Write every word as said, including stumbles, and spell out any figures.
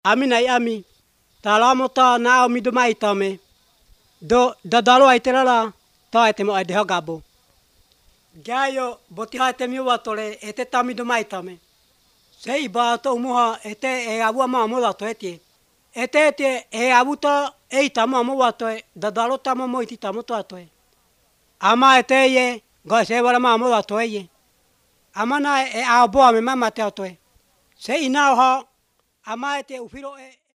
Ami nai ami talamo ta na mi do mai tame do dadalo aitera la ta etemo ade gabo gayo boti ha temi watore ete tami do mai tame sei ba to muha ete e awu ma mo la to eti ete ete e awu to e tamo mo wato dadalo tamo mo iti tamo to ato ama ete ye go se wala ma mo la to ye ama na e abo ame mama te ato sei na ho ama ete ufiro e